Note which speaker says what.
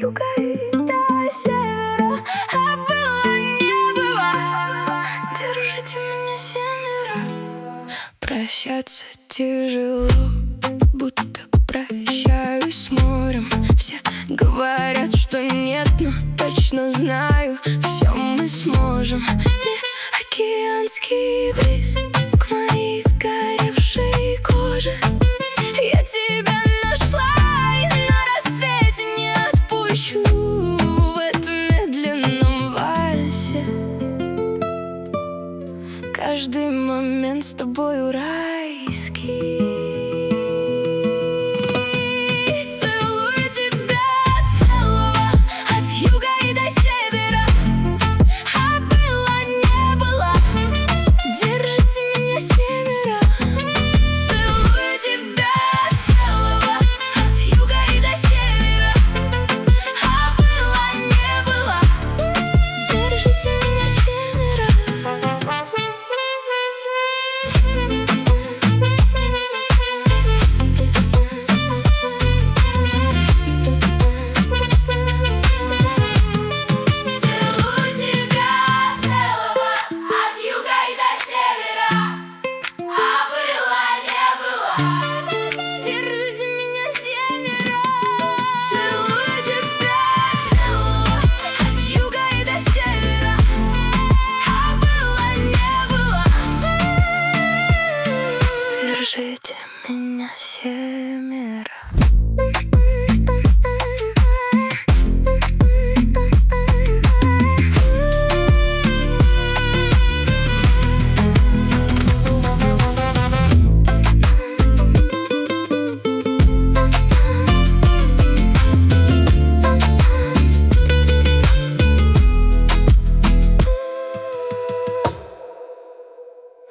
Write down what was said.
Speaker 1: юга и до севера, а было не было. Держите меня семеро. Прощаться тяжело, будто прощаюсь с морем. Все говорят, что нет, но точно знаю, все мы сможем. Океанский бриз к моей сгоревшей коже. Я тебя нашла и на рассвете не отпущу. В этом медленном вальсе каждый момент с тобою райский. Держите меня семеро.